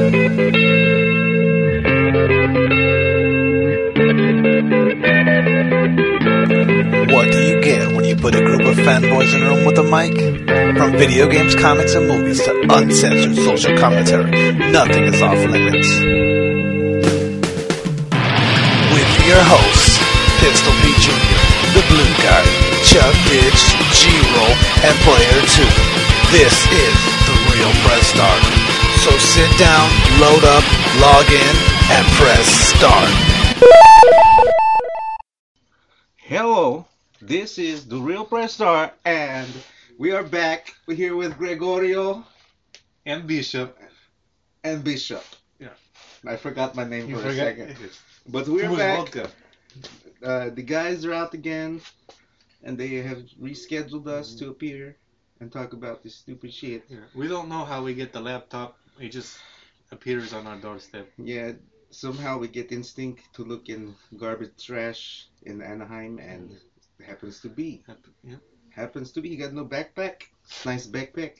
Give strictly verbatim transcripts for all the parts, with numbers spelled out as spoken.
What do you get when you put a group of fanboys in a room with a mic? From video games, comics, and movies to uncensored social commentary, nothing is off limits. With your hosts, Pistol Pete Junior, The Blue Guy, Chuck Bitch, G-Roll, and Player two. This is The Real Press Start. So sit down, load up, log in, and press start. Hello, this is The Real Press Star, and we are back. We're here with Gregorio and Bishop. And Bishop. Yeah. I forgot my name You for forgot? a second. But we're Who's back. vodka? Uh, the guys are out again, and they have rescheduled us Mhm. to appear and talk about this stupid shit. Yeah. We don't know how we get the laptop. It just appears on our doorstep. Yeah, somehow we get instinct to look in garbage trash in Anaheim, and it happens to be. Yeah. Happens to be. You got no backpack? Nice backpack.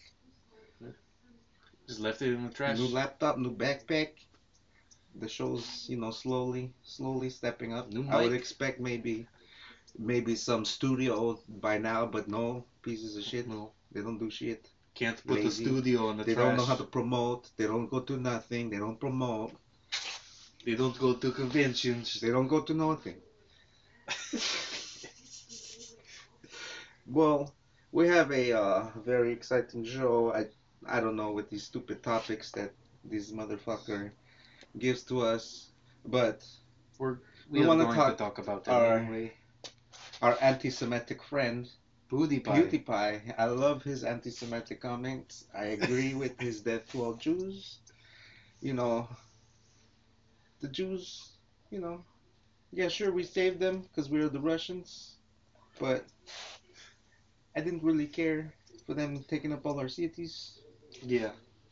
Just left it in the trash. New laptop, new backpack. The show's, you know, slowly, slowly stepping up. New I would mic. expect maybe, maybe some studio by now, but no, pieces of shit. No. They don't do shit. Can't put Lazy. the studio in the They trash. don't know how to promote. They don't go to nothing. They don't promote. They don't go to conventions. They don't go to nothing. Well, we have a uh, very exciting show. I I don't know with these stupid topics that this motherfucker gives to us, but We're, We we are wanna going talk to talk about that our- anyway. our anti-Semitic friend PewDiePie. PewDiePie. I love his anti-Semitic comments. I agree with his death to all Jews. You know, the Jews, you know, yeah, sure, we saved them because we were the Russians, but I didn't really care for them taking up all our cities. Yeah.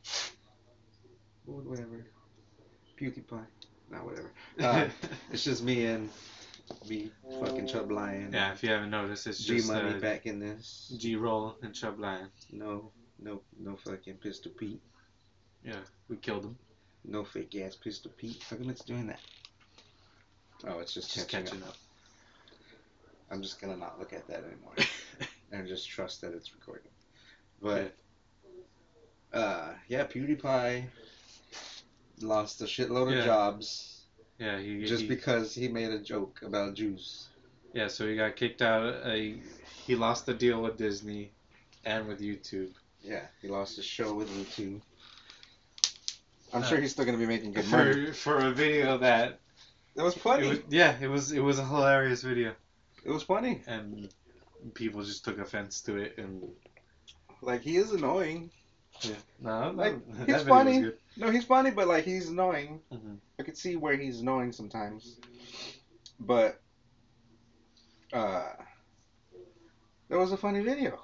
Wh- Whatever. PewDiePie. Nah, whatever. Uh, it's just me and me fucking Chub Lion. Yeah, if you haven't noticed, it's G just Money uh, back in this. G-Roll and Chub Lion. No, no, no fucking Pistol Pete. Yeah, we killed him. No fake ass Pistol Pete. How come it's doing that? Oh, it's just, Just catching, catching up. up. I'm just gonna not look at that anymore and just trust that it's recording. But uh, yeah, PewDiePie lost a shitload of Yeah. jobs Yeah, he just he, because he made a joke about Jews. Yeah, so he got kicked out. Uh, he, he lost the deal with Disney and with YouTube. Yeah, he lost his show with YouTube. I'm Uh, sure he's still gonna be making good money. For for a video that It was it funny. was, yeah, it was it was a hilarious video, It was funny. and people just took offense to it, and Like, he is annoying. yeah, no, Like, that, he's that video funny. was good. No, he's funny, but like he's annoying. Mhm. I could see where he's annoying sometimes. But uh that was a funny video.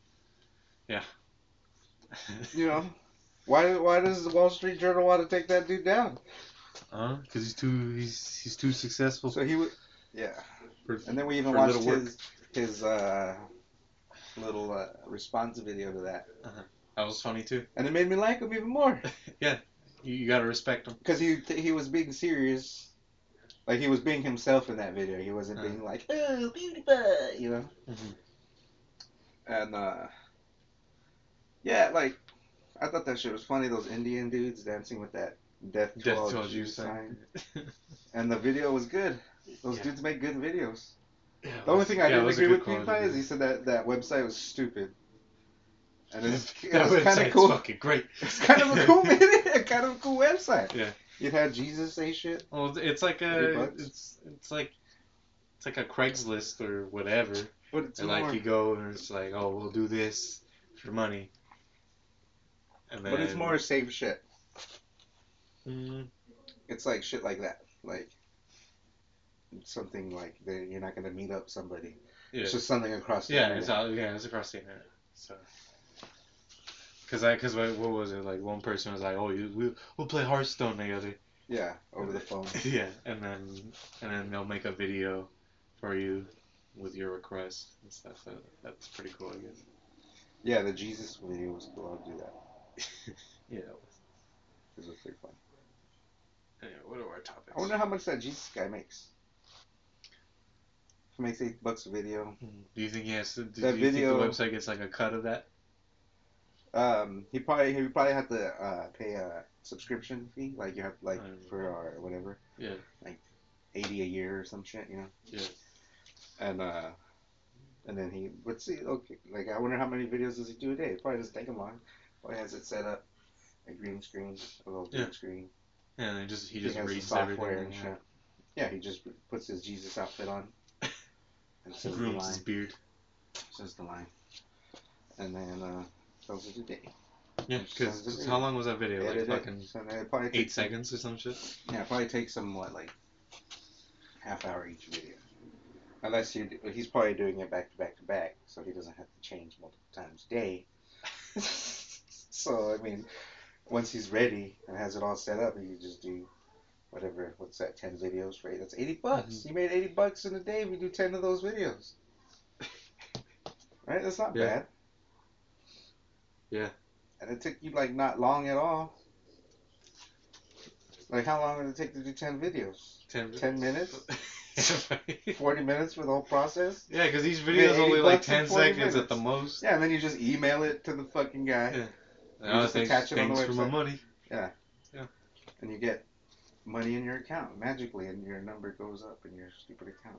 You know? Why why does the Wall Street Journal want to take that dude down? Uh, cause he's too he's he's too successful. So he would yeah. for, And then we even for watched little work. his his uh little uh, response video to that. That was funny too. And it made me like him even more. Yeah, you, you gotta respect him. Because he he was being serious. Like, he was being himself in that video. He wasn't Uh-huh. being like, oh, PewDiePie, you know? Mhm. And, uh, yeah, like, I thought that shit was funny. Those Indian dudes dancing with that Death to Death All to all Jews Jews sign. sign. And the video was good. Those Yeah. dudes make good videos. Yeah, it The only was- thing I yeah, it didn't was a agree good with PewDiePie quality is he said that that website was stupid. And it's, it That was kind of website's cool. fucking great. It's kind of a cool video, kind of a cool website. Yeah. It had Jesus say shit. Well, it's like Eight a bucks. it's it's like it's like a Craigslist or whatever. But it's And more, like you go and it's like, oh, we'll do this for money. And then, but it's more safe shit. Mm, It's like shit like that. Like, something like that you're not going to meet up somebody. yeah, It's just something across the yeah, internet. it's all, yeah, it's across the internet. So, cause I, cause what, what was it like? One person was like, oh, you, we'll we'll play Hearthstone together. Yeah, over the phone. Yeah, and then and then they'll make a video for you with your request and stuff. So that's pretty cool, I guess. Yeah, the Jesus video was cool. I'll do that. Yeah. It was pretty fun. I wonder how much that Jesus guy makes. If he makes eight bucks a video. Do you think he has to, do, That do you video- think the website gets like a cut of that? Um, he probably he probably have to uh, pay a subscription fee, like you have like I don't know. for our whatever, Yeah. eighty a year or some shit, you know. Yeah. And uh, and then he would see. Okay, like I wonder how many videos does he do a day? It probably doesn't take him long. Probably has it set up, a green screen, a little green Yeah. screen. Yeah, and then just he He just has the reads software everything. and Yeah. shit. Yeah, he just puts his Jesus outfit on and says the Grooms his line. beard. Says the line, and then uh, tells it a day. Yeah, Sounds because good. how long was that video? Like Edit it. fucking So then it probably eight takes some- seconds or some shit? Yeah, it probably takes him what, like half hour each video. Unless you, he's probably doing it back to back to back, so he doesn't have to change multiple times a day. So I mean, once he's ready and has it all set up, he can just do whatever. What's that? Ten videos for eight? That's eighty bucks. Mhm. You made eighty bucks in a day if you do ten of those videos. Right? That's not Yeah. bad. Yeah. And it took you like not long at all. Like how long would it take to do ten videos? Ten, Ten minutes? yeah, Forty minutes for the whole process? because each made video is eighty only like bucks in ten forty seconds at the minutes. most. Yeah, and then you just email it to the fucking guy, Yeah. You Oh, just thanks attach it on the thanks for my website. money. and you get money in your account magically, and your number goes up in your stupid account.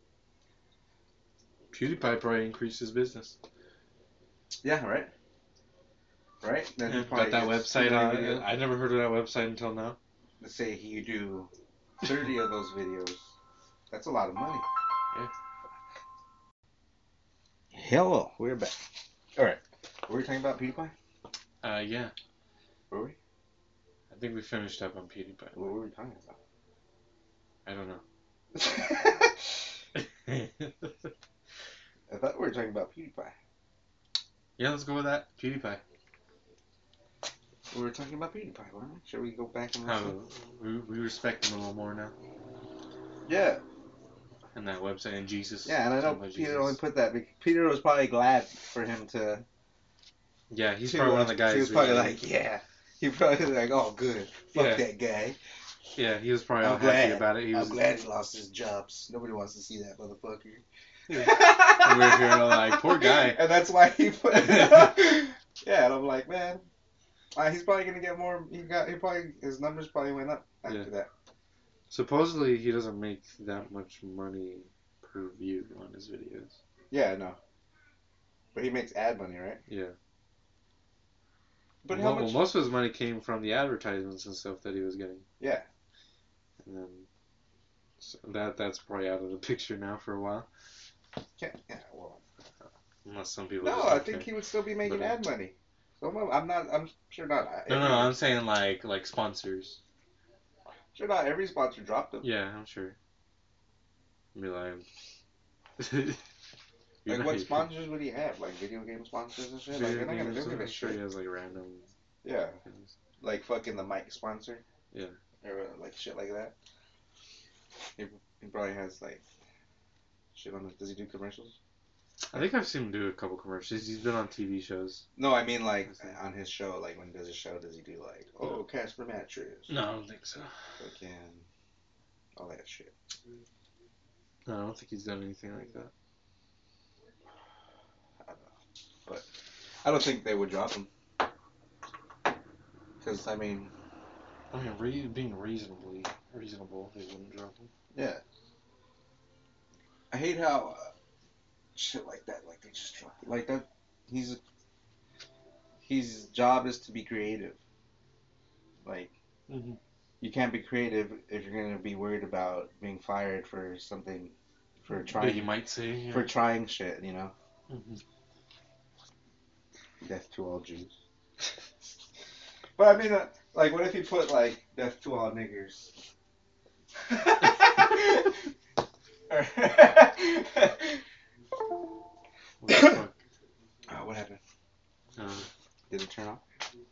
PewDiePie probably increased his business. Yeah, right. Right. Then he Yeah, probably got that gets website too many on. videos. I never heard of that website until now. Let's say you do thirty of those videos. That's a lot of money. Yeah. Hello, we're back. All right. Were we talking about PewDiePie? Uh, yeah. Were we? I think we finished up on PewDiePie. What were we talking about? I don't know. I thought we were talking about PewDiePie. Yeah, let's go with that. PewDiePie. We were talking about PewDiePie, weren't we? Should we go back and How listen? we, we respect him a little more now. Yeah. And that website and Jesus. Yeah, and I know Talking about Peter Jesus. only put that because Peter was probably glad for him to. Yeah, he's to, probably uh, one of the guys. He was who- probably like, yeah. He probably was like, oh, good. Fuck Yeah. that guy. Yeah, he was probably all I'm happy glad. about it. He was. I'm glad he lost his jobs. Nobody wants to see that motherfucker. And we're here like, poor guy. And that's why he put. Yeah, and I'm like, man, uh, he's probably gonna get more. He got. He probably his numbers probably went up after Yeah. that. Supposedly, he doesn't make that much money per view on his videos. Yeah, no. But he makes ad money, right? Yeah. But well, how much? well, most of his money came from the advertisements and stuff that he was getting. Yeah. And then so that that's probably out of the picture now for a while. Can't, yeah. Well. Unless some people. No, just I don't think care. he would still be making But, uh, ad money. So I'm, I'm not. I'm sure not. No, no, every- I'm saying like like sponsors. Sure not every sponsor dropped them. Yeah, I'm sure. Be like. Like what sponsors would he have? Like video game sponsors and shit. Like they're not gonna do I'm this sure he shit. has like random Yeah. things. Like fucking the mic sponsor. Yeah. Or uh, like shit like that. He, he probably has like shit on it. Does he do commercials? I think I've seen him do a couple commercials. He's been on T V shows. No, I mean like on his show. Like when he does a show, does he do like oh Casper mattress? No, I don't think so. Fucking all that shit. No, I don't think he's done anything like that. I don't know, but I don't think they would drop him. Because I mean, I mean, re- being reasonably reasonable, they wouldn't drop him. yeah. I hate how uh, shit like that, like they just drop it. Like that. He's his job is to be creative. Like Mm-hmm. you can't be creative if you're gonna be worried about being fired for something, for But trying you might say. Yeah. for trying shit. You know, Mm-hmm. death to all Jews. But I mean, uh, like, what if you put like death to all niggers? What the fuck? Oh, what happened? Uh, Did it turn off?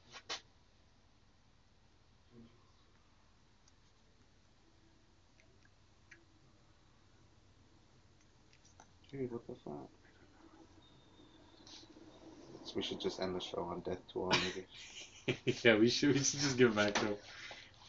Dude, what the fuck? So we should just end the show on death to all niggers. yeah, we should we should just give it back to him.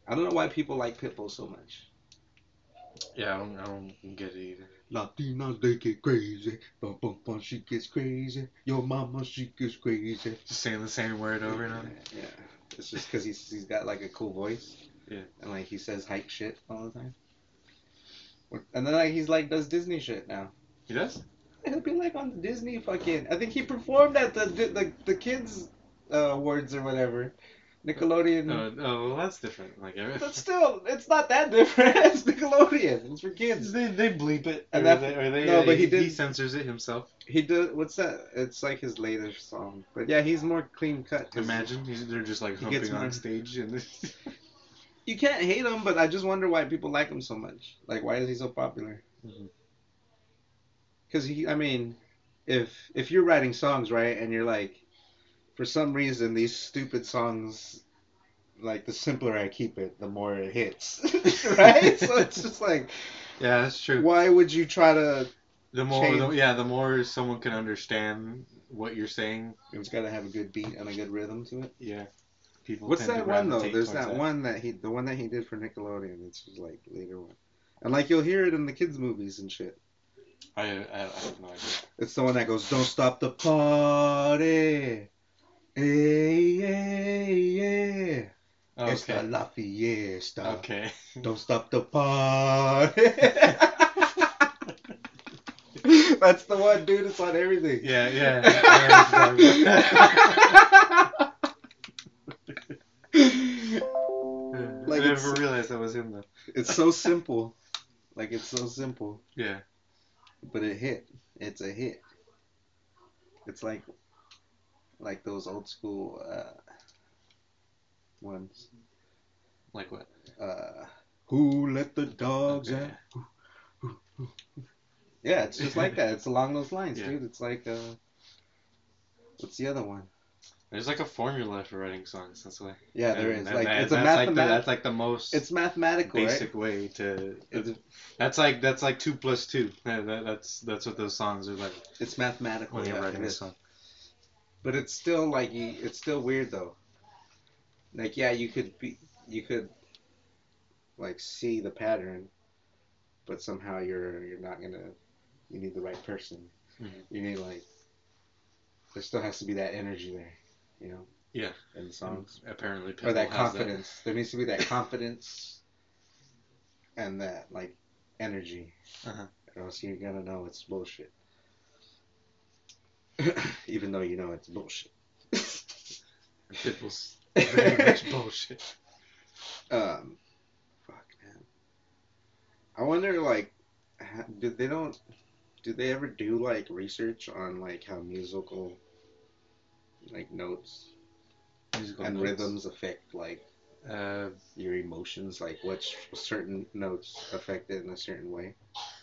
I don't know why people like Pitbull so much. Yeah, I don't, I don't get it either. Latinas, they get crazy. Bum, bum, bum, she gets crazy. Your mama, she gets crazy. Just saying the same word over and over. Yeah, yeah. It's just because he's, he's got like a cool voice. Yeah. And like he says hype shit all the time. And then like he's like does Disney shit now. He does? He'll be like on the Disney fucking. I think he performed at the the, the kids uh, awards or whatever. Nickelodeon. Uh, oh, well, that's different. Like, But still, it's not that different. It's Nickelodeon. It's for kids. They they bleep it. And or that- they, or they, no, but he he, did- he censors it himself. He did. What's that? It's like his latest song. But yeah, he's more clean cut. 'cause Imagine he's, they're just like He gets humping on more- stage and You can't hate him, but I just wonder why people like him so much. Like, why is he so popular? Mhm. Because he, I mean, if if you're writing songs, right, and you're like, for some reason, these stupid songs, like, the simpler I keep it, the more it hits, right? So it's just like, yeah, that's true. why would you try to? The more, the, change- yeah, the more someone can understand what you're saying. It's got to have a good beat and a good rhythm to it. Yeah, people. What's tend to that one though? gravitate There's towards that, one that he, the one that he did for Nickelodeon. It's just like later one, and like you'll hear it in the kids' movies and shit. I, I, I have no idea. It's the one that goes, "Don't stop the party, hey, hey, yeah, it's the Okay. La Fiesta. Okay. Don't stop the party." That's the one, dude. It's on everything. Yeah, yeah. I Like, never it's- realized that was him though. It's so simple. Like, it's so simple. Yeah. But it hit. It's a hit. It's like like those old school uh, ones. Like what? Uh, who let the dogs Okay. out? Yeah, it's just like that. It's along those lines, Yeah. dude. It's like uh, what's the other one? There's like a formula for writing songs. That's why. Yeah, there And is. that- Like that- it's a that's like the, mathematical. that's like the most It's mathematical, basic right? way to. It's, That's like that's like two plus two. That, that, that's that's what those songs are like it's mathematical. when you're Yeah, writing it a is. song. But it's still like you, it's still weird though. Like yeah, you could be you could like see the pattern, but somehow you're you're not gonna. You need the right person. Mhm. You need like. There still has to be that energy there, you know. Yeah. In the songs. Apparently, Or that Pitbull has confidence. There needs to be that confidence. And that like energy. Uh-huh. Or else you're gonna know it's bullshit. Even though you know it's bullshit. Pitbull's very much bullshit. Um, fuck, man. I wonder, like, ha- did they don't, do they ever do like research on like how musical, like notes Musical and notes. rhythms affect like Uh, your emotions? Like, what sh- certain notes affect it in a certain way?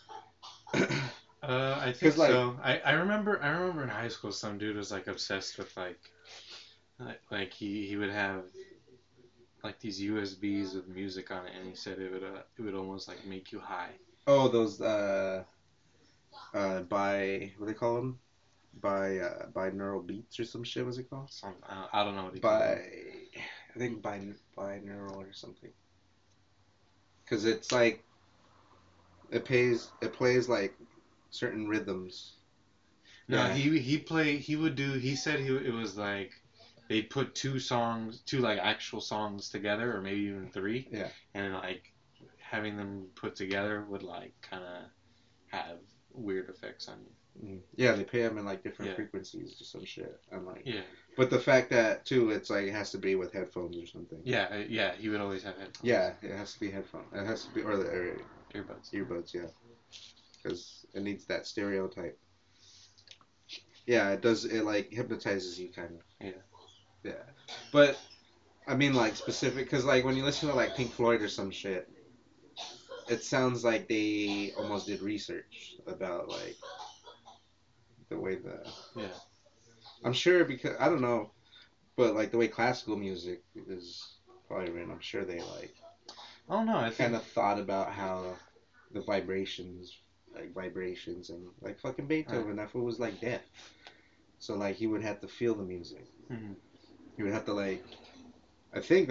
Uh, I 'Cause, think like- so. I, I remember I remember in high school some dude was like obsessed with like like, like he, he would have like these U S Bs with music on it, and he said it would uh, it would almost like make you high. Oh, those uh, uh, by what do they call them? By uh, binaural beats or some shit. What's it called? Some I, I don't know what he called By it. I think by binaural or something. Cause it's like it plays it plays like certain rhythms. No, Yeah. he he play he would do. He said he it was like they put two songs, two like actual songs together, or maybe even three. Yeah. And like having them put together would like kind of have weird effects on you. Mm. Yeah, they play them in like different Yeah. frequencies or some shit. I'm like, Yeah. but the fact that too, it's like it has to be with headphones or something. Yeah. uh, Yeah. He would always have headphones. Yeah, it has to be headphones. It has to be or the or Earbuds. earbuds. Yeah, because it needs that stereotype. Yeah, it does. It like hypnotizes you kind of. Yeah. Yeah, but I mean like specific because like when you listen to like Pink Floyd or some shit, it sounds like they almost did research about like the way the. Yeah. I'm sure because I don't know, but like the way classical music is probably written, I'm sure they like I don't know. I think. kind of thought about how the vibrations, like vibrations, and like fucking Beethoven, that fool was like deaf, so like he would have to feel the music. Mhm. He would have to like, I think that's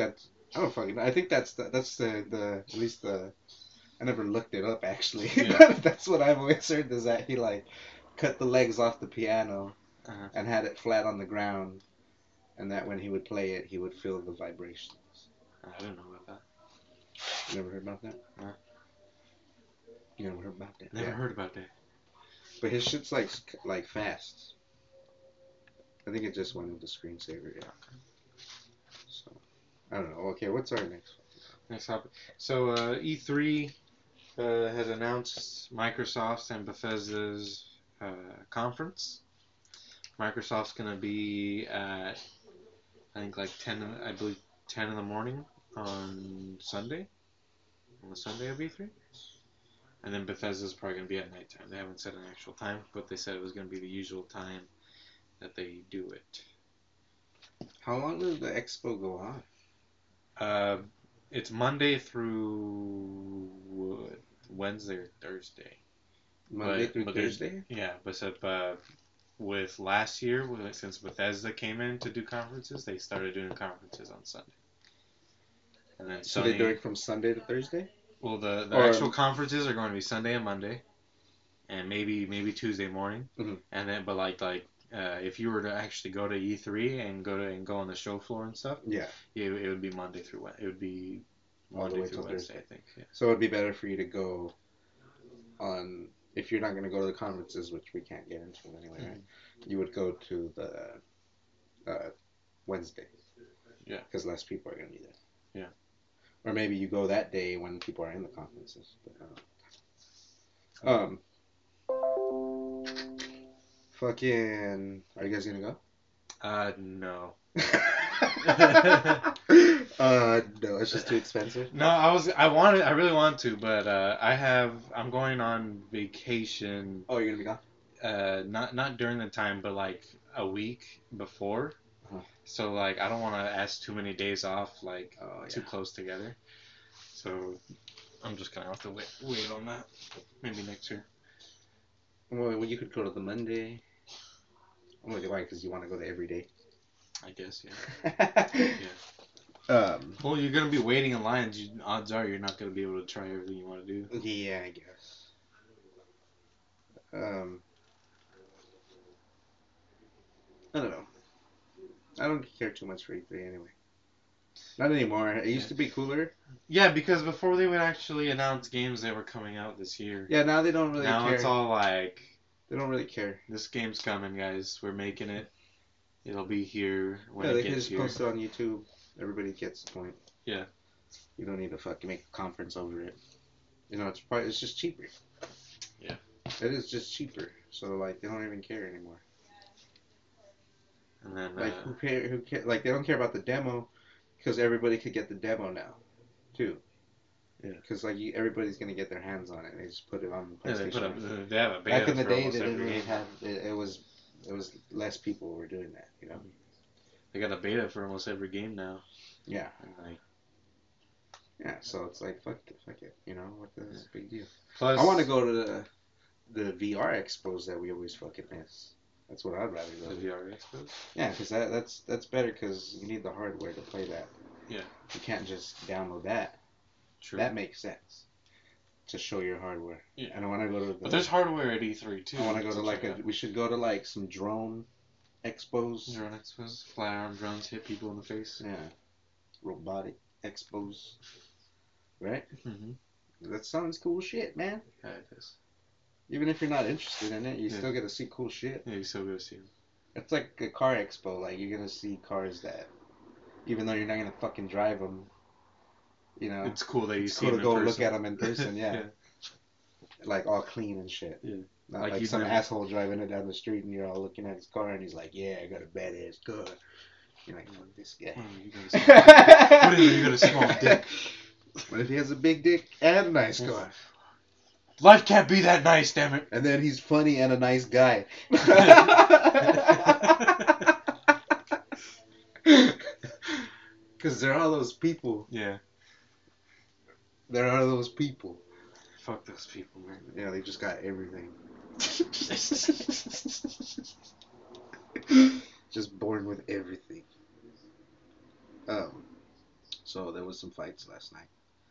I don't fucking know. I think that's the that's the, the at least the I never looked it up actually. Yeah. But that's what I've always heard is that he like cut the legs off the piano Uh-huh. and had it flat on the ground, and that when he would play it, he would feel the vibrations. I don't know about that. You never heard about that? No. You never heard about that? Never Yeah. heard about that. But his shit's like like fast. I think it just went with the screensaver. Yeah. So I don't know. Okay, what's our next one? Next topic. So uh, E three uh, has announced Microsoft's and Bethesda's uh, conference. Microsoft's gonna be at I think like ten. I believe ten in the morning on Sunday. On the Sunday of E three. And then Bethesda's probably gonna be at nighttime. They haven't said an actual time, but they said it was gonna be the usual time that they do it. How long does the expo go on? Uh, it's Monday through Wednesday or Thursday. Monday But- through but there's- Thursday? Yeah, but so, uh, with last year, with- since Bethesda came in to do conferences, they started doing conferences on Sunday. And then So Sony, they do it from Sunday to Thursday? well, the, the or- actual conferences are going to be Sunday and Monday, and maybe maybe Tuesday morning. Mhm. And then, but like like uh, if you were to actually go to E three and go to and go on the show floor and stuff, Yeah. it, it would be Monday through Wed- it would be All the Monday way through till Wednesday, Thursday. I think. Yeah. So it'd be better for you to go on if you're not going to go to the conferences, which we can't get into anyway, right? You would go to the uh, Wednesday. Yeah. Because less people are going to be there. Yeah. Or maybe you go that day when people are in the conferences. But, uh, um. Fucking. Are you guys going to go? Uh, no. uh, no, it's just too expensive. No, I was I wanted I really want to, but uh, I have I'm going on vacation. Oh, you're gonna be gone? Uh, not not during the time, but like a week before. Uh-huh. So like I don't want to ask too many days off, like Oh, yeah. too close together. So I'm just gonna have to wait wait on that. Maybe next year. Well, well, you could go to the Monday. I'm like, why? Because you want to go there every day. I guess yeah. yeah. Um. Well, you're gonna be waiting in lines. You, odds are you're not gonna be able to try everything you want to do. Yeah, I guess. Um. I don't know. I don't care too much for E three anyway. Not anymore. It used to be cooler. Yeah, because before they would actually announce games that were coming out this year. Yeah, now they don't really now care. it's all like, They don't really care. this game's coming, guys. We're making it. It'll be here when Yeah, it they can gets just here. post it on YouTube. Everybody gets the point. Yeah. You don't need to fucking make a conference over it. You know, it's probably it's just cheaper. Yeah. It is just cheaper. So like they don't even care anymore. And then, Like uh, who care? Who care? Like they don't care about the demo because everybody could get the demo now, too. Yeah. Because like you, everybody's gonna get their hands on it. They just put it on the yeah, PlayStation. they put up. now. They have a beta Back in the for day, they almost didn't every really game. have. It, it was it was less people were doing that. You know. They got a beta for almost every game now. Yeah. And like, Yeah. So it's like fuck it, fuck it. You know what the Yeah. big deal. plus, I want to go to the the V R expos that we always fucking miss. That's what I'd rather go the to. V R expos. Yeah, because that, that's that's better because you need the hardware to play that. Yeah. You can't just download that. True. That makes sense. To show your hardware. Yeah. And I want to go to the. But there's hardware at E three too. I want to go to like check a. out. We should go to like some drone expos. Drone expos, fly arm drones hit people in the face. Yeah. Robotic expos. Right? Mm-hmm. That sounds cool shit, man. Yeah, it is. Even if you're not interested in it, you Yeah. still get to see cool shit. Yeah, you still go see them. It's like a car expo. Like you're gonna see cars that, even though you're not gonna fucking drive them, you know, It's cool that you it's see cool to them in go look person. at them in person. Yeah, Yeah. like all clean and shit. Yeah. Not Like like, you've some never- asshole driving it down the street and you're all looking at his car and he's like, "Yeah, I got a badass car." You're like, "Fuck this guy." Oh, you got a small, what do you, you got a small dick? What if he has a big dick and a nice car? Life can't be that nice, damn it. And then he's funny and a nice guy. Because there are those people. Yeah. There are those people. Fuck those people, man. Yeah, they just got everything. Just born with everything. Um, so So there was some fights last night.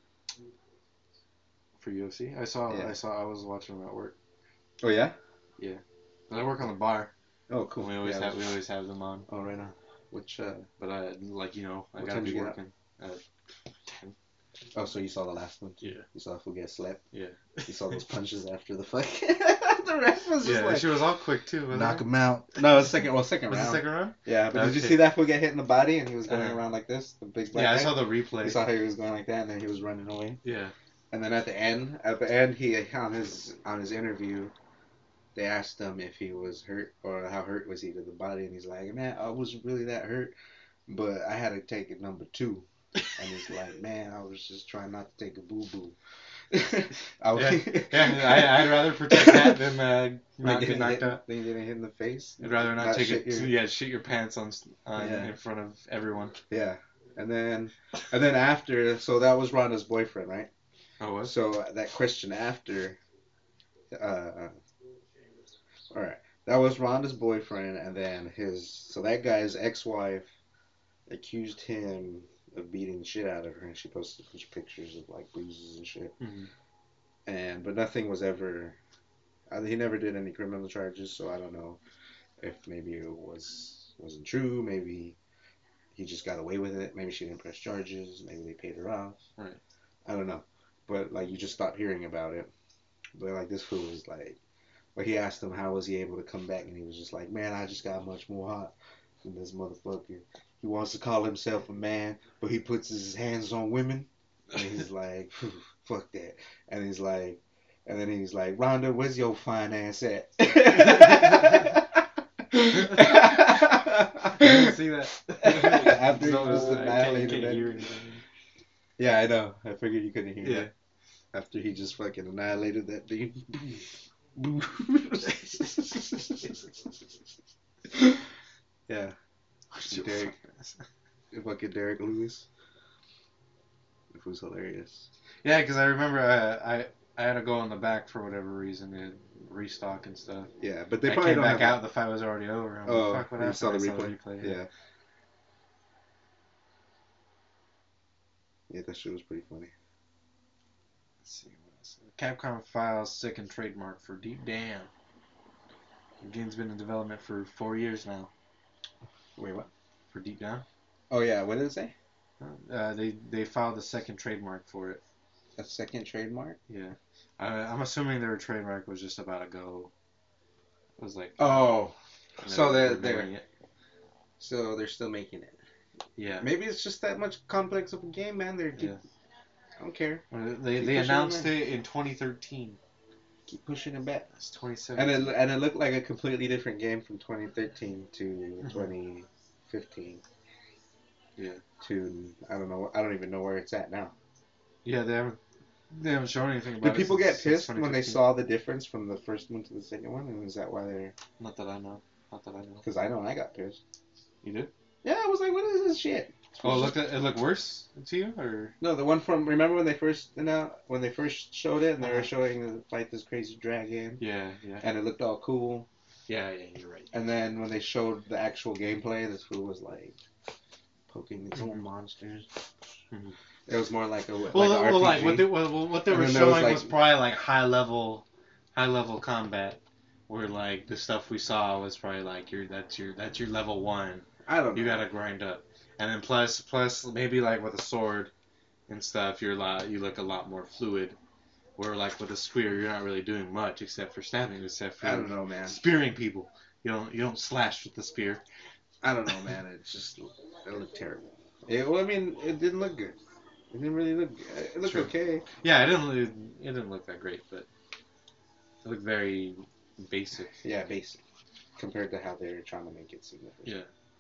For U F C, I saw. Yeah. I saw. I was watching them at work. Oh yeah. I work on the bar. Oh cool. We always yeah, have. was- We always have them on. Oh right on. Which uh. But I like you know I What gotta time be did you get working. At ten. Oh, so you saw the last one? Yeah. You saw who get slept? Yeah. You saw those punches after the fight? The ref was just Yeah, like, she was all quick too. Wasn't knock it? him out. No, it was second. Well, second Was round. it second round? Yeah, but did you Okay. see that fool get hit in the body and he was going Uh-huh. around like this? The big black Yeah, I guy? saw the replay. You saw how he was going like that, and then he was running away. Yeah. And then at the end, at the end, he on his on his interview, they asked him if he was hurt or how hurt was he to the body, and he's like, "Man, I wasn't really that hurt, but I had to take it number two." And he's like, "Man, I was just trying not to take a boo boo." I was, Yeah, yeah I, I'd rather protect that than uh, not Like, get getting knocked hit, out. Then getting hit in the face. I'd rather not, take shit it. your- Yeah, shit your pants on, on Yeah. in front of everyone. Yeah, and then and then after, so that was Ronda's boyfriend, right? Oh, what? So that question after, uh, all right, that was Rhonda's boyfriend, and then his, so that guy's ex-wife accused him of beating the shit out of her, and she posted a bunch of pictures of like bruises and shit, Mm-hmm. and but nothing was ever, uh, he never did any criminal charges, so I don't know if maybe it was wasn't true, maybe he just got away with it, maybe she didn't press charges, maybe they paid her off, Right. I don't know. But like you just stop hearing about it. But like this fool was like, but he asked him how was he able to come back, and he was just like, man, I just got much more hot than this motherfucker. He wants to call himself a man, but he puts his hands on women, and he's like, "Phew, fuck that. And he's like, and then he's like, Rhonda, where's your fine ass at? I didn't see that. After he No, just I can't, annihilated can't that. hear anything. Yeah, I know. I figured you couldn't hear Yeah. that. After he just fucking annihilated that dude. Yeah, Derek. fucking Derek Lewis. It was hilarious. Yeah, because I remember I, I I had to go in the back for whatever reason and restock and stuff. Yeah, but they I probably came don't back have out, the fight was already over. I'm Oh, like, fuck, what you happened? saw the I replay? yeah. Yeah. Yeah, that shit was pretty funny. Let's see what else. Capcom files second trademark for Deep Down. The game's been in development for four years now. Wait, what? For Deep Down, Oh yeah, what did it say? uh, they they filed a second trademark for it. A second trademark? Yeah, I, I'm assuming their trademark was just about to go. It was like Oh, you know, so they're renewing they're it. so they're still making it. Yeah. Maybe it's just that much complex of a game, man. They're keep, Yeah. I don't care. Well, They Keep they pushing announced it, man. it in twenty thirteen. Keep pushing it back. It's twenty And seventeen. it and it looked like a completely different game from twenty thirteen to Mhm. twenty fifteen. Yeah. To I don't know. I don't even know where it's at now. Yeah, they haven't they haven't shown anything about Did it. people since- get since pissed when they twenty fifteen. saw the difference from the first one to the second one? And is that why they're? Not that I know. Not that I know. Because I know I got pissed. You did? Yeah, I was like, what is this shit? Oh, it looked it looked worse to you, or No, the one from remember when they first you know, when they first showed it and they were Uh-huh. showing the fight this crazy dragon yeah, yeah, and it looked all cool. yeah, yeah. You're right. And then when they showed the actual gameplay, this fool was like poking its own monsters. Mhm. It was more like a Well, like a well, R P G. like what they well, what they And were then there was, showing like- was probably like high level, high level combat, where like the stuff we saw was probably like your that's your that's your level one. I don't know. You gotta grind up, and then plus plus maybe like with a sword and stuff, you're a lot you look a lot more fluid. Where like with a spear, you're not really doing much except for stabbing, except for I don't know, man. spearing people. You don't you don't slash with the spear. I don't know, man. It just it looked terrible. It, well, I mean, it didn't look good. It didn't really look. It looked True. okay. Yeah, it didn't look, it didn't look that great, but it looked very basic. Yeah, basic compared to how they're trying to make it seem. Yeah.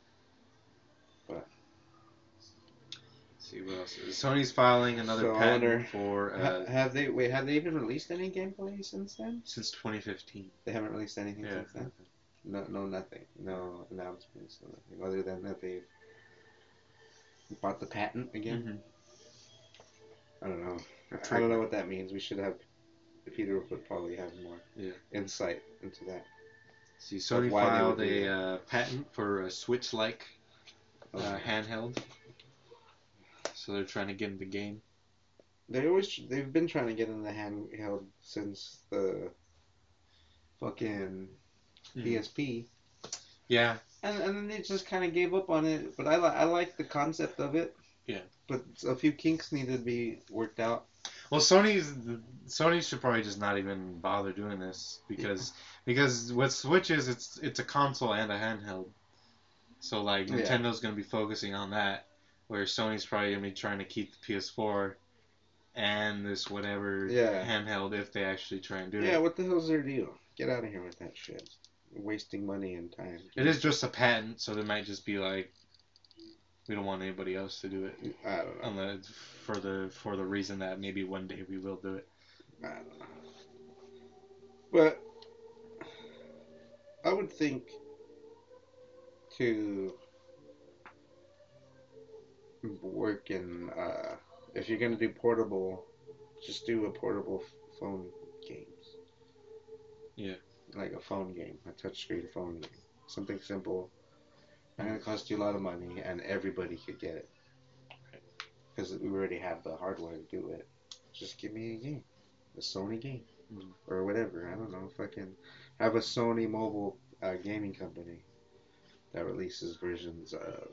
But Let's see what else. Is. Sony's filing another So, I patent wonder- for Ha- uh, have they wait? Have they even released any gameplay since then? since twenty fifteen. They haven't released anything Yeah. since then. No, no, nothing. No announcements. No nothing other than that they bought the patent again. Mhm. I don't know. Or I don't know what that means. We should have. Peter would probably have more Yeah. insight into that. See, Sony why they filed would do a that. uh, patent for a Switch-like uh, Okay. handheld. So they're trying to get in the game. They always they've been trying to get in the handheld since the fucking Mm. P S P. Yeah. And and then they just kind of gave up on it. But I li- I like the concept of it. Yeah. But a few kinks need to be worked out. Well, Sony's Sony should probably just not even bother doing this because because what Switch is, it's it's a console and a handheld. So like Yeah. Nintendo's gonna be focusing on that, where Sony's probably gonna be trying to keep the P S four and this whatever Yeah. handheld if they actually try and do Yeah, it. what the hell's their deal? Get out of here with that shit. Wasting money and time. It is just a patent, so they might just be like, we don't want anybody else to do it, I don't know. unless for the for the reason that maybe one day we will do it. I don't know. But I would think to work in, uh, if you're gonna do portable, just do a portable f- phone games. Yeah. Like a phone game, a touchscreen phone game. Something simple. Not gonna cost you a lot of money, and everybody could get it. Because we already have the hardware to do it. Just give me a game. A Sony game. Mm. Or whatever. I don't know. Fucking have a Sony mobile uh, gaming company that releases versions of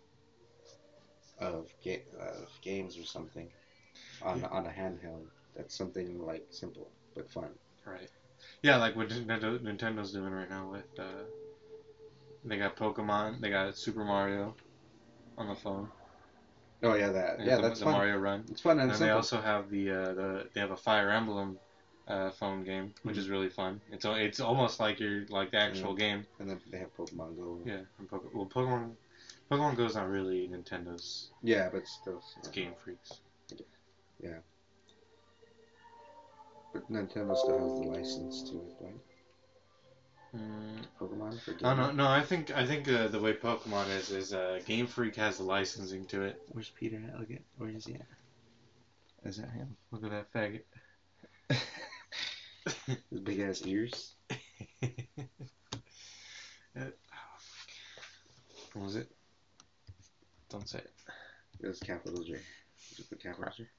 of, ga- of games or something on on a handheld. That's something like simple but fun. Right. Yeah, like what Nintendo, Nintendo's doing right now with, uh, they got Pokemon, they got Super Mario on the phone. Oh yeah, that They yeah, have the, that's the fun. Mario Run. It's fun and And then they simple. also have the, uh, the they have a Fire Emblem uh, phone game, which Mhm. is really fun. It's al- it's almost like you're like the actual Yeah. game. And then they have Pokemon Go. Yeah. And Poke- well, Pokemon Pokemon Go's not really Nintendo's. Yeah, but still. It's Yeah. Game Freaks. But Nintendo still has the license to it, right? Mm, Pokemon for oh gaming. no, no. I think I think uh, the way Pokemon is is uh, Game Freak has the licensing to it. Where's Peter at? Look at where is he at? Is that him? Look at that faggot. His big ass ears. What was it? Don't say it. It's capital J. Just the capital J.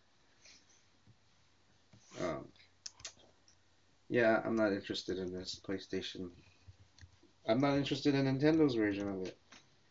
Um. Yeah, I'm not interested in this PlayStation. I'm not interested in Nintendo's version of it.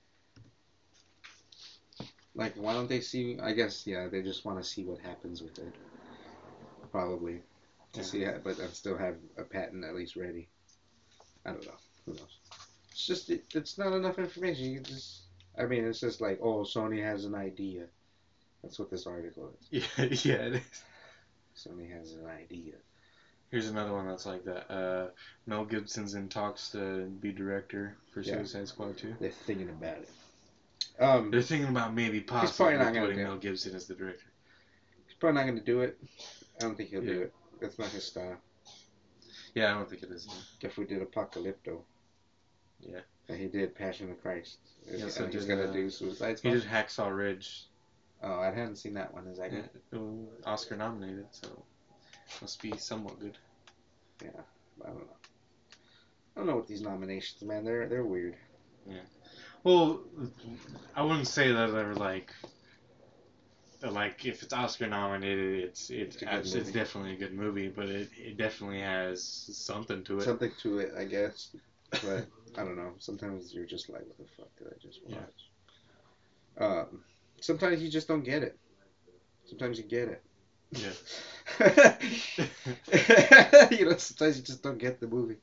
Like, why don't they see? I guess, yeah, they just want to see what happens with it. Probably. To Yeah. see it, but and still have a patent at least ready. I don't know. Who knows? It's just, it, it's not enough information. You just, I mean, it's just like, oh, Sony has an idea. That's what this article is. Yeah, yeah, it is. Sony has an idea. Here's another one that's like that. Uh, Mel Gibson's in talks to be director for Yeah. Suicide Squad two. They're thinking about it. Um, They're thinking about maybe probably possibly not gonna putting do it. Mel Gibson as the director. he's probably not going to do it. I don't think he'll Yeah. do it. That's not his style. Yeah, I don't think it is. If we did Apocalypto. Yeah. And he did Passion of Christ. Is Yeah, he, so and he's did, going to uh, do Suicide He Squad? did Hacksaw Ridge. Oh, I hadn't seen that one. Is that Yeah, good? it was Oscar nominated, so must be somewhat good. Yeah. I don't know. I don't know what these nominations, man. They're they're weird. Well, I wouldn't say that they're like, like if it's Oscar nominated, it's it's It's a good it's, movie. definitely a good movie, but it, it definitely has something to it. Something to it, I guess. But I don't know. Sometimes you're just like, what the fuck did I just watch? Yeah. Um, sometimes you just don't get it. Sometimes you get it. Yeah. You know, sometimes you just don't get the movie.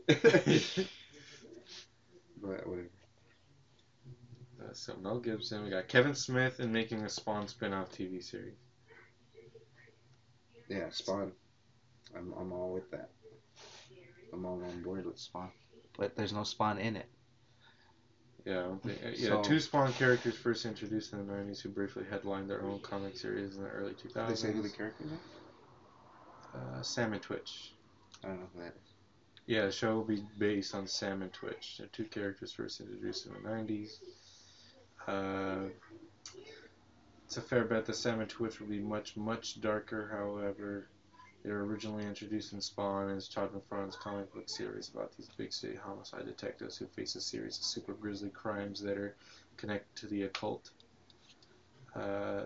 But whatever. Uh, so Mel Gibson, we got Kevin Smith in making a Spawn spin-off T V series. Yeah, Spawn. I'm I'm all with that. I'm all on board with Spawn. But there's no Spawn in it. Yeah, I don't think, uh, yeah. So- Two Spawn characters first introduced in the nineties who briefly headlined their own comic series in the early two Did they thousands. say who the characters are? Uh, Sam and Twitch. I don't know who that is. Yeah, the show will be based on Sam and Twitch. They're two characters first introduced in the nineties. Uh, it's a fair bet that Sam and Twitch will be much, much darker, however. They were originally introduced in Spawn as Todd McFarlane's comic book series about these big city homicide detectives who face a series of super grisly crimes that are connected to the occult. Uh,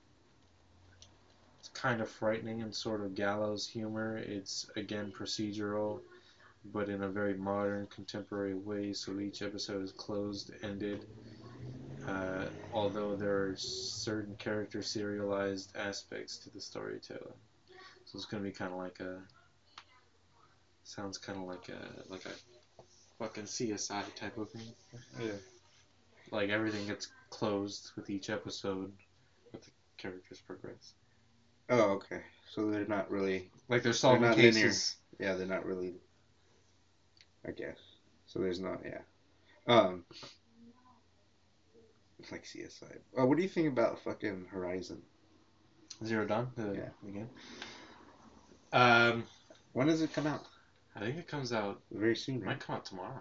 it's kind of frightening and sort of gallows humor. It's again procedural, but in a very modern, contemporary way. So each episode is closed, ended. Uh, although there are certain character serialized aspects to the storytelling. So it's gonna be kind of like a. Sounds kind of like a like a fucking C S I type of thing. Yeah. Like everything gets closed with each episode, but the characters progress. Oh, okay. So they're not really. Like they're solving not cases. linear. Yeah, they're not really. I guess. So there's not. Yeah. Um. It's like C S I. Oh, what do you think about fucking Horizon? Zero Dawn, the, Yeah. the game. Um, When does it come out? I think it comes out. Very soon, It right? might come out tomorrow.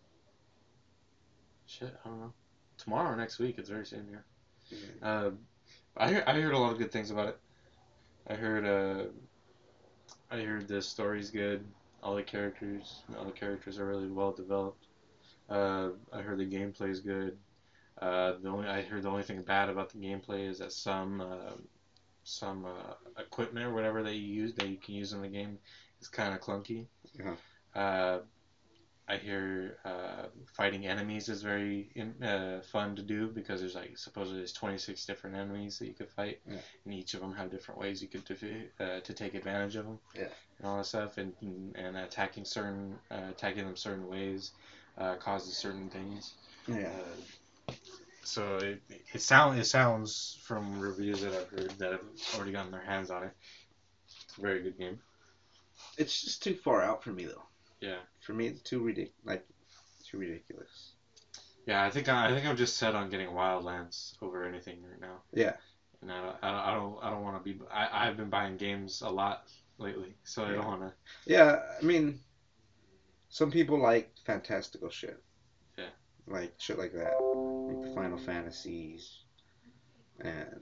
Shit, I don't know. Tomorrow or next week. It's very soon. Yeah. Yeah. Uh, I heard, I heard a lot of good things about it. I heard uh, I heard the story's good. All the characters, all the characters are really well developed. Uh, I heard the gameplay is good. Uh, the only I heard the only thing bad about the gameplay is that some uh, some uh, equipment or whatever that you use that you can use in the game is kind of clunky. Yeah. Uh, I hear uh, fighting enemies is very in, uh, fun to do because there's like supposedly there's twenty-six different enemies that you could fight, Yeah. and each of them have different ways you could defi- uh, to take advantage of them. Yeah. And all that stuff, and and attacking certain uh, attacking them certain ways uh, causes certain things. Yeah. Uh, so it it sound it sounds from reviews that I've heard that have already gotten their hands on it. It's a very good game. It's just too far out for me, though. Yeah. For me, it's too ridic- like too ridiculous. Yeah, I think I, I think I'm just set on getting Wildlands over anything right now. Yeah. And I don't I don't I don't, I don't want to be I I've been buying games a lot lately, so I Yeah. don't want to. Yeah, I mean, some people like fantastical shit. Yeah. Like shit like that, like the Final Fantasies, and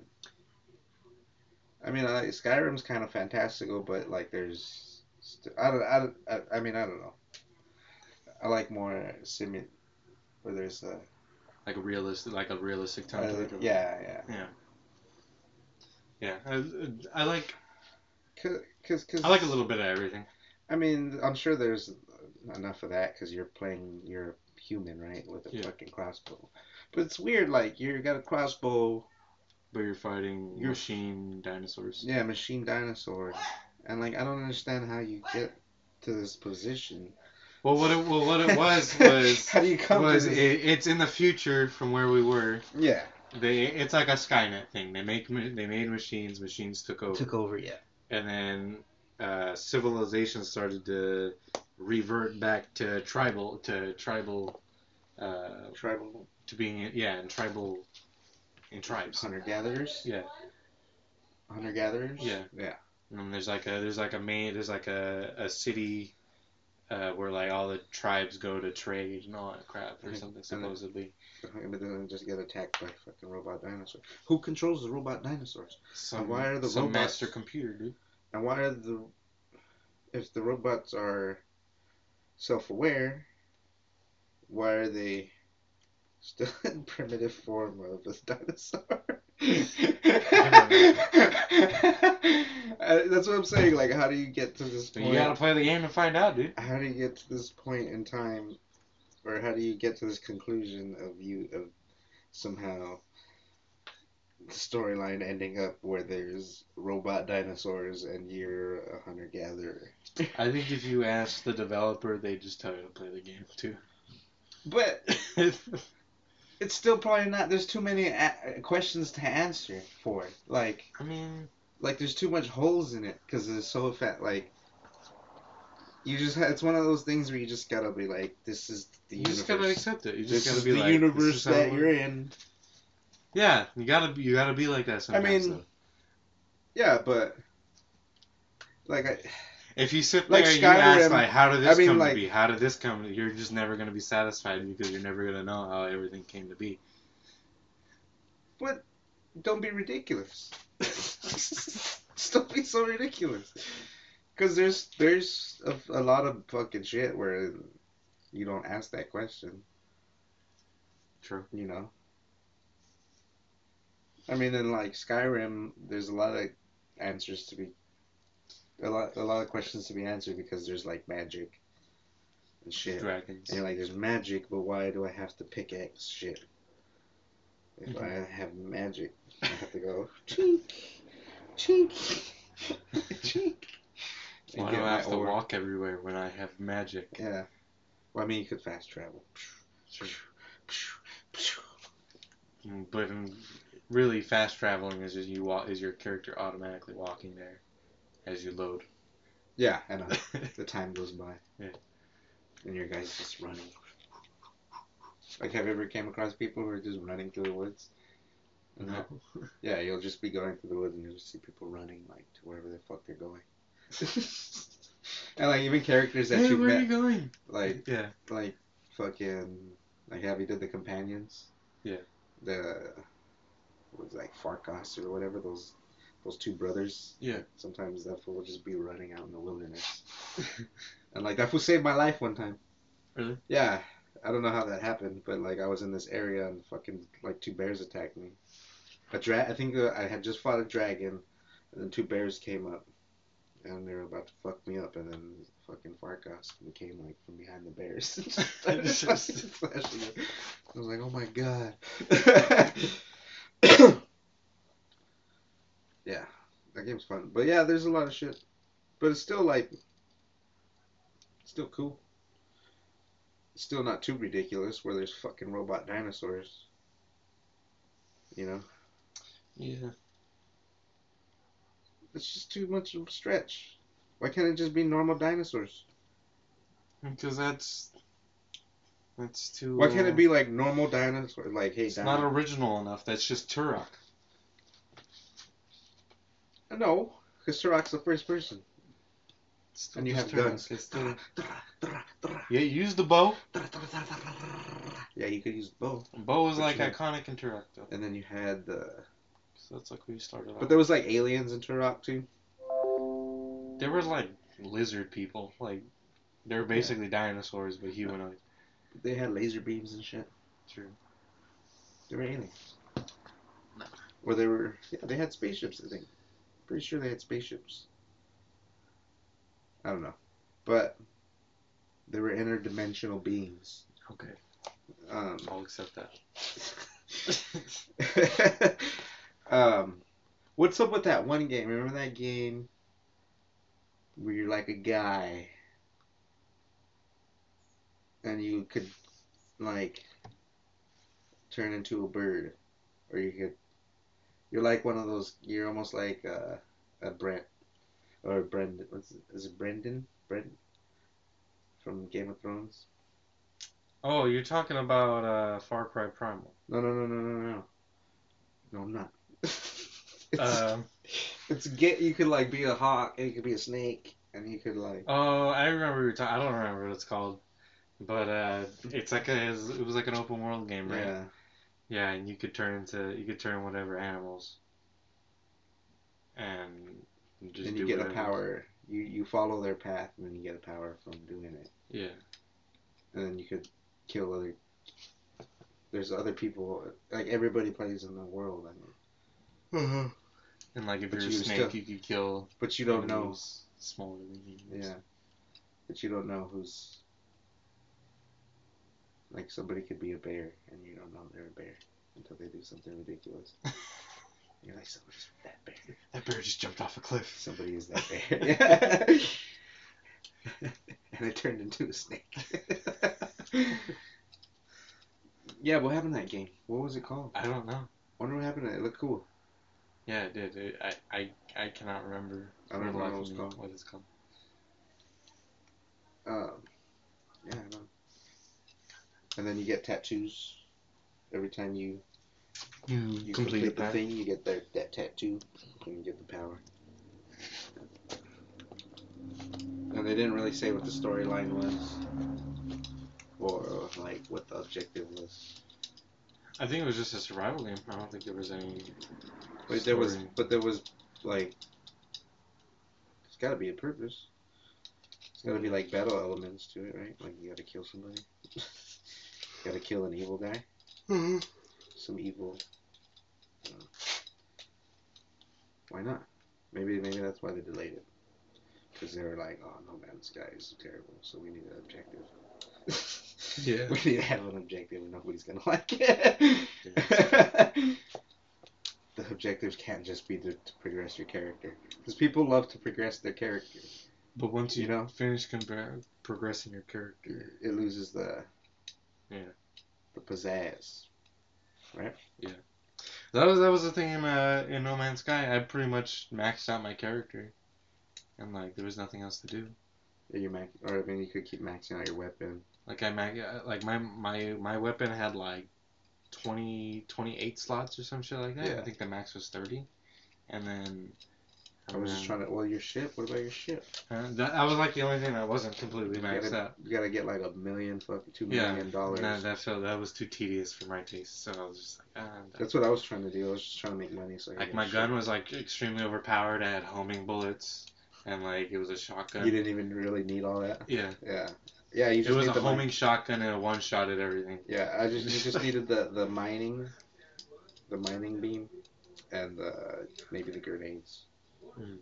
I mean, like Skyrim's kind of fantastical, but like there's, st- I don't, I, don't, I, I mean, I don't know. I like more simu, where there's a, Like a realistic like a realistic time. uh, yeah, yeah. Yeah. Yeah. I, I like Cause, cause, cause, I like a little bit of everything. I mean, I'm sure there's enough of that because you're playing, you're a human, right, with a Yeah. fucking crossbow. But it's weird, like you got a crossbow, But you're fighting You're- machine dinosaurs. yeah, machine dinosaur, and like I don't understand how you get to this position. Well, what it well what it was was how do you come was to it, this? it's in the future from where we were. Yeah, They it's like a Skynet thing. They make ma- they made machines. Machines took over. took over. Yeah, And then uh, civilization started to revert back to tribal to tribal uh, tribal to being yeah in tribal in tribes. hunter gatherers. Yeah. Hunter gatherers. Yeah. yeah. And then there's like a there's like a main there's like a, a city uh, where like all the tribes go to trade and all that crap or Mhm. something And then- supposedly. But then they just get attacked by fucking robot dinosaurs. Who controls the robot dinosaurs? Some, why are the some robots- master computer, dude? And why are the if the robots are self-aware, why are they still in primitive form of a dinosaur? Uh, That's what I'm saying. Like, how do you get to this So point? you gotta play the game to find out, dude. How do you get to this point in time, or how do you get to this conclusion of you of somehow the storyline ending up where there's robot dinosaurs and you're a hunter gatherer? I think if you ask the developer, they just tell you to play the game too. But it's still probably not. There's too many a- questions to answer for it. Like, I mean, like there's too much holes in it because it's so fat. Like, you just ha- it's one of those things where you just gotta be like, this is the you universe. just gotta accept it. You just This gotta is be the like, this universe is how that it you're works. in. Yeah, you gotta be, you gotta be like that sometimes. mean, though. Yeah, but like I, If you sit there like and you ask Skyrim, like, how did I this mean, come like- to be? How did this come to be? You're just never gonna be satisfied because you're never gonna know how everything came to be. but don't be ridiculous. Just don't be so ridiculous. Because there's there's a, a lot of fucking shit where you don't ask that question. True. You know. I mean, in like Skyrim, there's a lot of answers to be, a lot, a lot of questions to be answered because there's like magic and shit. Dragons. And you're like, there's magic, but why do I have to pickaxe shit? If Mhm. I have magic, I have to go chink, chink, chink. and Why get do I my have to ore. walk everywhere when I have magic? Yeah. Well, I mean, you could fast travel. Mm, But in really fast traveling is just you walk, is your character automatically walking there as you load. Yeah, I know. The time goes by. Yeah. And your guy's just running. Like, have you ever came across people who are just running through the woods? And No. that- yeah, you'll just be going through the woods and you'll just see people running, like, to wherever the fuck they're going. And, like, even characters that Hey, you've where are met, you going? like, Yeah. like, fucking, like, have you did the companions? Yeah. The, what was it, like, Farkas or whatever, those those two brothers. Yeah. Sometimes that fool will just be running out in the wilderness. And, like, that fool saved my life one time. Really? Yeah. I don't know how that happened, but, like, I was in this area and fucking, like, two bears attacked me. A dra- I think uh, I had just fought a dragon, and then two bears came up, and they were about to fuck me up, and then fucking Farkas came, like, from behind the bears. I was like, oh my god. Yeah, that game's fun. But yeah, there's a lot of shit. But it's still, like, still cool. It's still not too ridiculous where there's fucking robot dinosaurs. You know? Yeah. It's just too much of a stretch. Why can't it just be normal dinosaurs? Because that's that's too. Why can't uh, it be like normal dinosaurs? Like, hey, It's dino- not original enough. That's just Turok. No, because Turok's the first person. It's still And you just have Turok. guns. It's still... Yeah, use the bow. Yeah, you could use the bow. Bow is But like you- iconic in Turok though. And then you had the... So that's like where you started off. But there was like aliens in Turok too. There were like lizard people. Like they were basically dinosaurs but humanoid. They had laser beams and shit. True. They were aliens. No. Or they were... Yeah, they had spaceships, I think. Pretty sure they had spaceships. I don't know. But they were interdimensional beings. Okay. Um, I'll accept that. um, what's up with that one game? Remember that game where you're like a guy and you could like turn into a bird, or you could. You're like one of those. You're almost like uh, a Brent or Brendan. What's it, is it Brendan? Brent from Game of Thrones. Oh, you're talking about uh, Far Cry Primal. No, no, no, no, no, no. No, I'm not. it's, Um, it's get. You could like be a hawk, and you could be a snake, and you could like. oh, I remember you were talking. I don't remember what it's called, but uh, it's like a. It was like an open world game, right? Yeah. Yeah, and you could turn into you could turn whatever animals, and just Then do you get whatever. a power. You you follow their path, and then you get a power from doing it. Yeah. And then you could kill other. There's other people. Like everybody plays in the world. I mean. And like if But you're a you snake, still- you could kill. But you don't know. enemies smaller than humans. Yeah. But you don't know who's. Like somebody could be a bear, and you don't know they're a bear until they do something ridiculous. You're like, somebody's that bear. That bird just jumped off a cliff. Somebody is that bear. Yeah. And it turned into a snake. Yeah, what happened to that game? What was it called? I don't know. Wonder what happened to it. It looked cool. Yeah, it did. It, I, I I cannot remember. I don't for the know life what of it's me called. What it's called. Um, yeah, I know. And then you get tattoos. Every time you You, you complete, complete the that. thing, you get that, that tattoo, and you get the power. And they didn't really say what the storyline was, or like what the objective was. I think it was just a survival game. I don't think there was any. But there was, story. but there was like, it's got to be a purpose. It's got to be like battle elements to it, right? Like you got to kill somebody. Got to kill an evil guy. Mm-hmm. Some evil. Uh, Why not? Maybe maybe that's why they delayed it. Because they were like, oh, No Man's Sky is terrible, so we need an objective. Yeah. We need to have an objective and nobody's going to like it. The objectives can't just be to, to progress your character. Because people love to progress their character. But once you, You know? finish compar- progressing your character, It loses the yeah, the pizzazz. Right? that was that was the thing in uh, in No Man's Sky. I pretty much maxed out my character, and like there was nothing else to do. Yeah, you max, or I mean, you could keep maxing out your weapon. Like I max, like my my my weapon had like twenty, twenty-eight slots or some shit like that. Yeah. I think the max was thirty, and then I was just trying to. Well, your ship. What about your ship? Uh, that, that was like the only thing that wasn't completely You maxed gotta, out. you gotta get like a million, fucking two Yeah, million dollars. Nah, that felt that was too tedious for my taste, so I was just like, ah, I'm done. That's what I was trying to do. I was just trying to make money. So I could Like get my a gun ship. was like extremely overpowered. I had homing bullets, and like it was a shotgun. You didn't even really need all that. Yeah, Yeah. Yeah. You it just was need a the homing Mine. shotgun and a one shot at everything. Yeah. I just you just needed the the mining, the mining beam, and uh, maybe the grenades. Mm.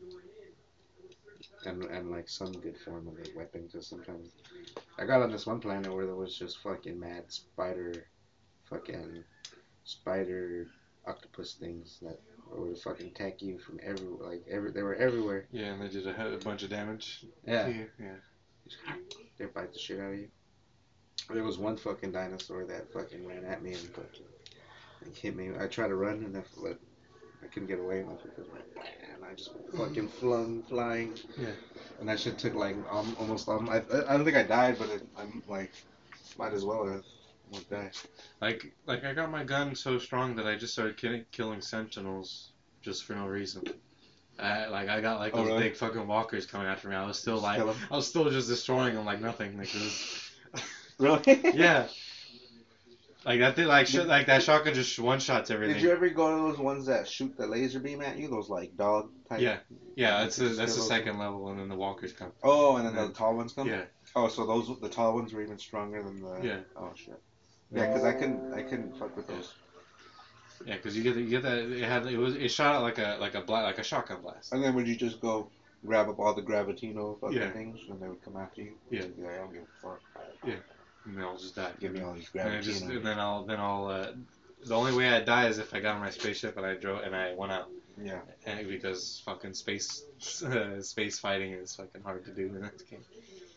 And, and like some good form of a weapon, because sometimes I got on this one planet where there was just fucking mad spider, fucking spider octopus things that would fucking attack you from everywhere, like every they were everywhere. Yeah, and they did a, a bunch of damage. Yeah, to you. Yeah. they bite the shit out of you. There was one fucking dinosaur that fucking ran at me and fucking and hit me. I tried to run and I, but I couldn't get away. My fucking and I just fucking flung flying. Yeah. And that shit took like um, almost. Um, I I don't think I died, but it, I'm like, might as well have almost died. Like like I got my gun so strong that I just started killing, killing sentinels just for no reason. I, like I got like Oh, those really? big fucking walkers coming after me. I was still Just like kill 'em? I was still just destroying them like nothing. Like it was. Really? Yeah. Like that thing, like shit, like that shotgun just one shots everything. Did you ever go to those ones that shoot the laser beam at you? Those like dog type. Yeah. Yeah, that's the Just that's the kill those second level, and then the walkers come. Oh, and then Yeah. the tall ones come. Yeah. Oh, so those the tall ones were even stronger than the. Yeah. Oh shit. Yeah, because I couldn't I couldn't fuck with those. Yeah, because you get the, you get that it had it was it shot out like a like a bla- like a shotgun blast. And then would you just go grab up all the Gravitino fucking Yeah. things, and they would come after you? Yeah. You'd be like, I don't give a fuck. And then I'll just die. Give me all these And, I just, Gravitino. and then I'll then I'll uh, the only way I'd die is if I got on my spaceship and I drove and I went out. Yeah. And because fucking space uh, space fighting is fucking hard to do in this game.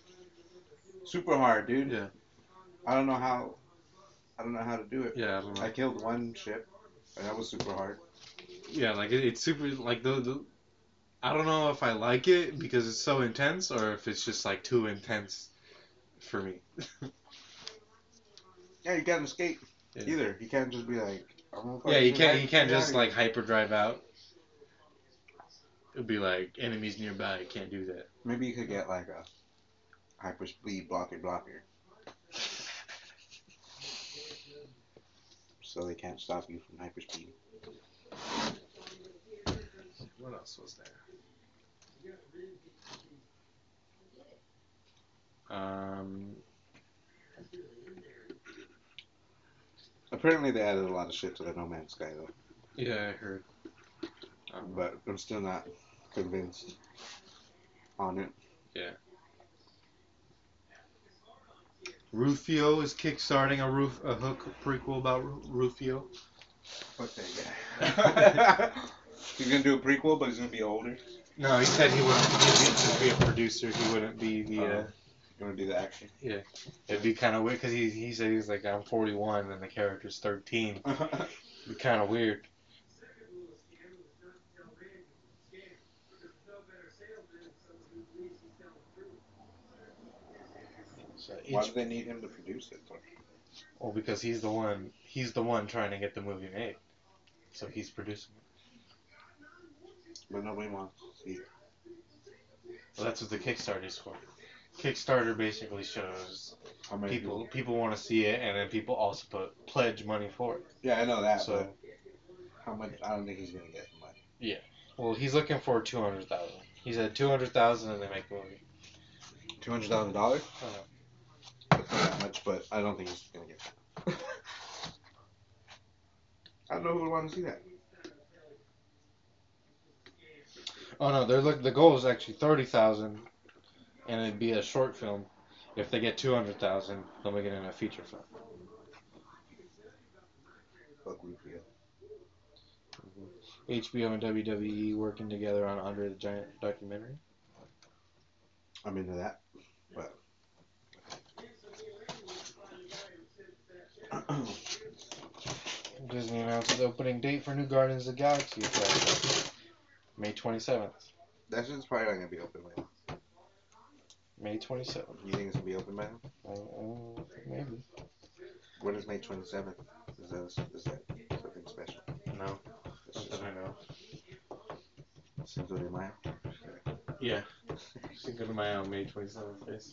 Super hard, dude. Yeah. I don't know how. I don't know how to do it. Yeah, I don't know. I killed one ship, and that was super hard. Yeah, like it, it's super like the, the I don't know if I like it because it's so intense or if it's just like too intense for me. Yeah, you can't escape Yeah. either. You can't just be like. I'm gonna Yeah, you fucking can't hide- you can't get just out of like hyper drive out. It'd be like enemies nearby. You can't do that. here. Maybe you could get like a hyper speed blocker blocker, so they can't stop you from hyper speed. What else was there? Um, Apparently, they added a lot of shit to the No Man's Sky though, yeah, I heard. Um, but I'm still not convinced on it. Rufio is kickstarting a roof a hook prequel about Ru- Rufio. Fuck that guy. He's gonna do a prequel, but he's gonna be older. No, he said he wouldn't. He'd just be a producer. He wouldn't be the. Uh, He's gonna do the action. it'd be kind of weird because he he said he's like I'm forty-one and the character's thirteen. It'd be kind of weird. So Why each, do they need him to produce it? Though? well, because he's the one. He's the one trying to get the movie made. So he's producing it. But nobody wants to see it. Well, that's what the Kickstarter's for. Kickstarter basically shows How many people people want to see it, and then people also put pledge money for it. Yeah, I know that. So- but how much? I don't think he's gonna get the money. Well, he's looking for two hundred thousand. He said two hundred thousand, and they make the movie. Two hundred thousand dollars. Uh-huh. That's not that much, but I don't think he's gonna get that. I don't know who would want to see that. Oh no, they're look. The goal is actually thirty thousand, and it'd be a short film. If they get two hundred thousand, they'll make it in a feature film. Fuck we feel. H B O and W W E working together on Andre the Giant documentary. I'm into that, but Disney announced the opening date for new Guardians of the Galaxy attraction, May twenty-seventh. that shit's probably not gonna be open by now. May twenty-seventh. You think it's gonna be open by now? Uh, uh, maybe. When is May twenty-seventh? Is that, is that something special? No. It's Not just that I know. Cinco de Mayo. Yeah. Cinco de Mayo, May twenty-seventh. Yes.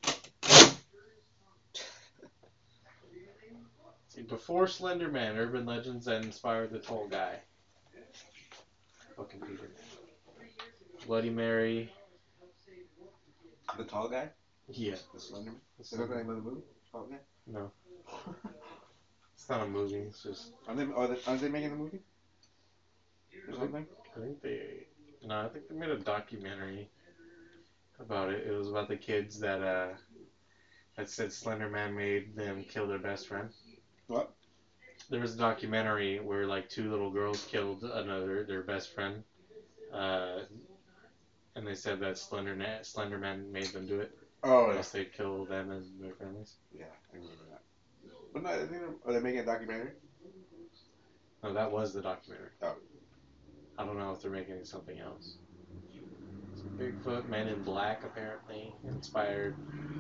See, before Slender Man, urban legends that inspired the tall guy. Fucking Peter. Bloody Mary. The tall guy? Yeah. The Slender Man? The Is that the Slender- name of the movie? Tall guy? No. It's not a movie. It's just. Are they, are they, are they making a movie? Or something? I think they. No, I think they made a documentary about it. It was about the kids that uh that said Slender Man made them kill their best friend. What? There was a documentary where like two little girls killed another their best friend, uh, and they said that Slender Na- Slender Man made them do it. Oh, Or yeah. else they kill them and their families. Yeah, I remember that. But no, I think they're, are they making a documentary? No, that was the documentary. Oh. I don't know if they're making something else. So Bigfoot, Men in Black, apparently inspired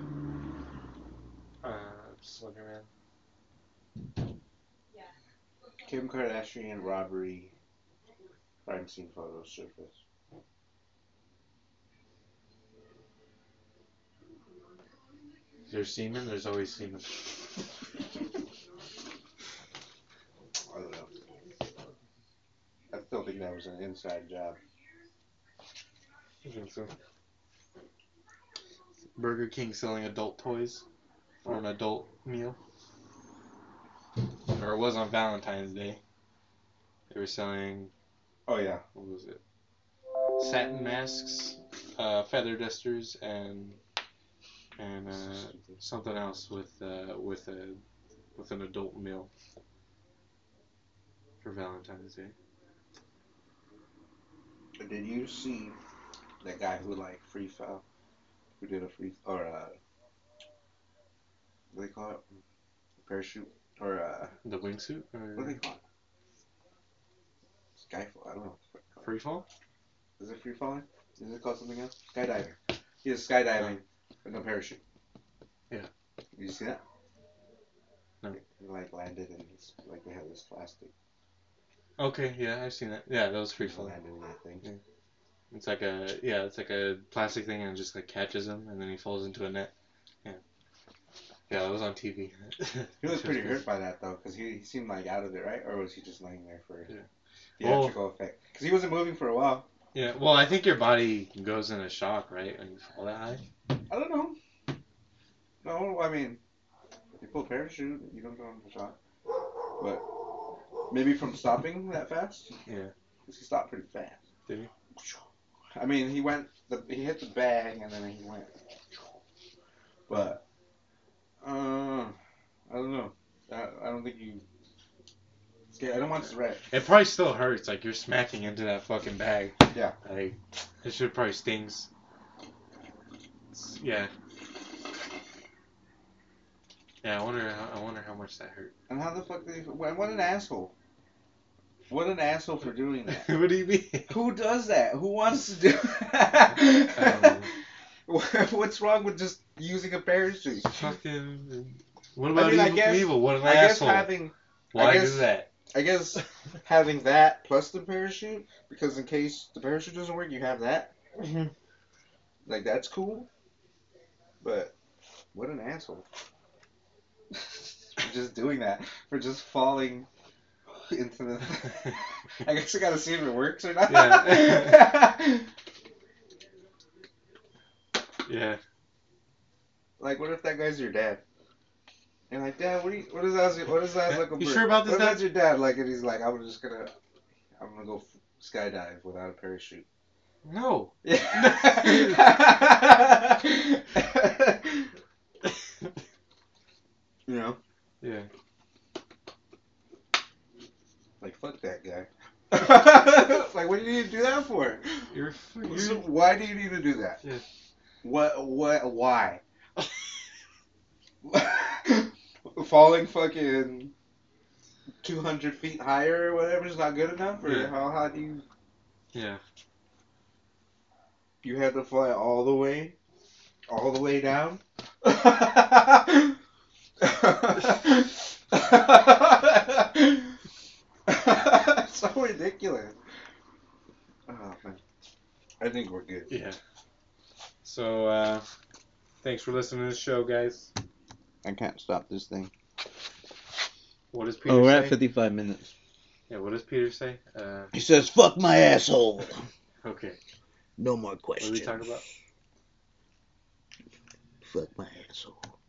uh, Slender Man. Kim Kardashian robbery crime scene photos surface. There's semen, there's always semen. I don't know. I still think that was an inside job. I think so. Burger King selling adult toys for an adult meal. Or it was on Valentine's Day. They were selling, Oh yeah. what was it? Satin masks, uh, feather dusters, and and uh, something else with uh, with a with an adult meal for Valentine's Day. Did you see that guy who like free fell? Who did a free or uh what do they call it? Parachute or uh The wingsuit what do or they call it? Skyfall. I don't know. What the fuck it's called. free fall? Is it free falling? Is it called something else? Skydiving. He was skydiving with no parachute. Yeah. Did you see that? No. He like landed and it's like they had this plastic. Okay, yeah, I've seen that. Yeah, that was free He fall. landed in that thing. Yeah. It's like a yeah, it's like a plastic thing and it just like catches him and then he falls into a net. Yeah, yeah, that was on T V. He was pretty hurt by that though, because he, he seemed like out of it, right? Or was he just laying there for Yeah. theatrical effect? Because he wasn't moving for a while. Yeah, well, I think your body goes into shock, right, when you fall that high. I don't know. No, I mean, if you pull a parachute, you don't go into shock. But maybe from stopping that fast? Yeah. Because he stopped pretty fast. Did he? I mean, he went, the, he hit the bag and then he went. But, uh, I don't know. I, I don't think you. I don't want to wreck. It probably still hurts, like you're smacking into that fucking bag. Yeah. Like, it should probably stings. It's- yeah. Yeah, I wonder. How, I wonder how much that hurt. And how the fuck did he. What, what an asshole. What an asshole for doing that. What do you mean? Who does that? Who wants to do I don't What's wrong with just using a parachute? Fucking. What about I mean, I evil guess, Knievel? What an I guess asshole! having, Why I guess- do that? I guess having that plus the parachute, because in case the parachute doesn't work, you have that. Like that's cool. But what an asshole for just doing that, for just falling into the. I guess I gotta see if it works or not. Yeah. Yeah. Like, what if that guy's your dad? And like, Dad, what do you, what is that? What is that? Like a You bird? sure about this, What if Dad? that's your dad? Like, and he's like, I'm just gonna, I'm gonna go f- skydive without a parachute. No. You know? Yeah. Like, fuck that guy. Like, what do you need to do that for? You're, you're So why do you need to do that? Yeah. What, what, why? Falling fucking two hundred feet higher or whatever is not good enough? Or Yeah. how, how do you... Yeah. You had to fly all the way? All the way down? So ridiculous. Oh, man. I think we're good. Yeah. So, uh, thanks for listening to the show, guys. I can't stop this thing. What does Peter Oh, we're say? at fifty-five minutes. Yeah, what does Peter say? Uh, He says, fuck my asshole. okay. No more What questions. did we talk about? Fuck my asshole.